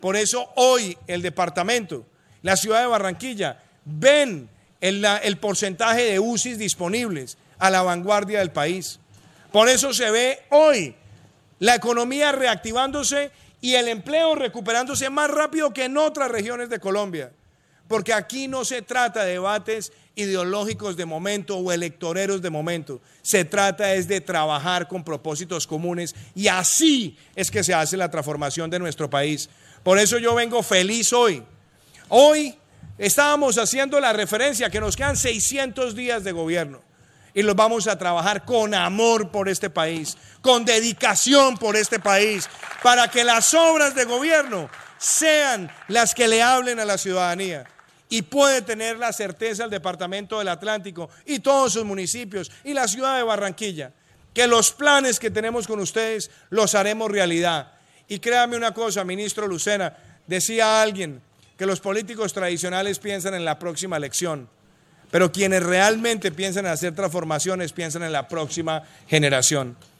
Por eso hoy el departamento, la ciudad de Barranquilla, ven el porcentaje de UCIs disponibles a la vanguardia del país. Por eso se ve hoy la economía reactivándose y el empleo recuperándose más rápido que en otras regiones de Colombia. Porque aquí no se trata de debates ideológicos de momento o electoreros de momento. Se trata es de trabajar con propósitos comunes y así es que se hace la transformación de nuestro país. Por eso yo vengo feliz hoy. Hoy estábamos haciendo la referencia que nos quedan 600 días de gobierno y los vamos a trabajar con amor por este país, con dedicación por este país, para que las obras de gobierno sean las que le hablen a la ciudadanía. Y puede tener la certeza el Departamento del Atlántico y todos sus municipios y la ciudad de Barranquilla, que los planes que tenemos con ustedes los haremos realidad. Y créame una cosa, ministro Lucena, decía alguien que los políticos tradicionales piensan en la próxima elección, pero quienes realmente piensan en hacer transformaciones piensan en la próxima generación.